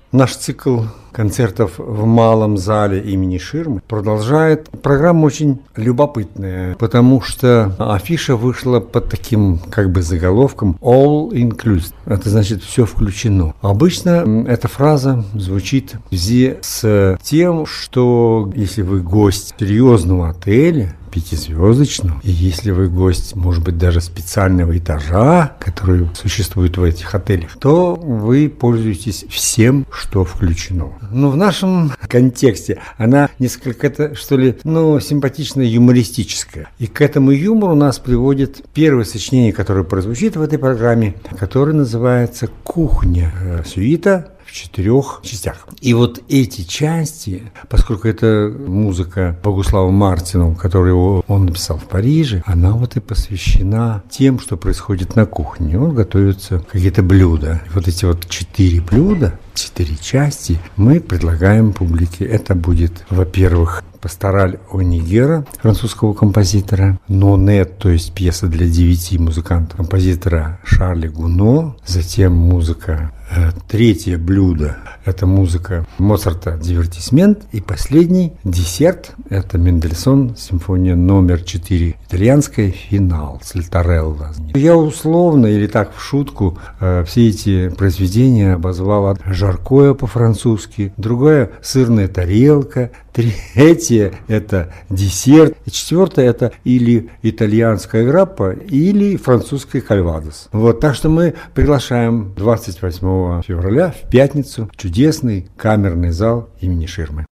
Наш цикл концертов в малом зале имени Ширмы продолжает. Программа очень любопытная, потому что афиша вышла под таким заголовком «All Inclusive». Это значит «все включено». Обычно эта фраза звучит в связи с тем, что если вы гость серьезного отеля, 5-звездочного, и если вы гость, может быть, даже специального этажа, который существует в этих отелях, то вы пользуетесь всем, что включено. Но в нашем контексте она несколько, симпатичная, юмористическая. И к этому юмору нас приводит первое сочинение, которое прозвучит в этой программе, которое называется «Кухня». Сюита в 4 частях. И вот эти части, поскольку это музыка Богуславу Мартину, которую он написал в Париже, она и посвящена тем, что происходит на кухне. Он готовятся какие-то блюда. И вот эти 4 блюда, 4 части мы предлагаем публике. Это будет, во-первых, «Пастораль Онигера» французского композитора, «Нонет», то есть пьеса для 9 музыкантов, композитора Шарля Гуно, затем музыка. Третье блюдо – это музыка Моцарта «Дивертисмент». И последний десерт – это Мендельсон, симфония номер 4, итальянская, «Финал» с Литарелло. Я условно или так в шутку все эти произведения обозвал: жаркое по-французски, другое – сырная тарелка, третье – это десерт, и четвертое – это или итальянская граппа, или французский кальвадос. Так что мы приглашаем 28 февраля в пятницу в чудесный камерный зал имени Ширмы.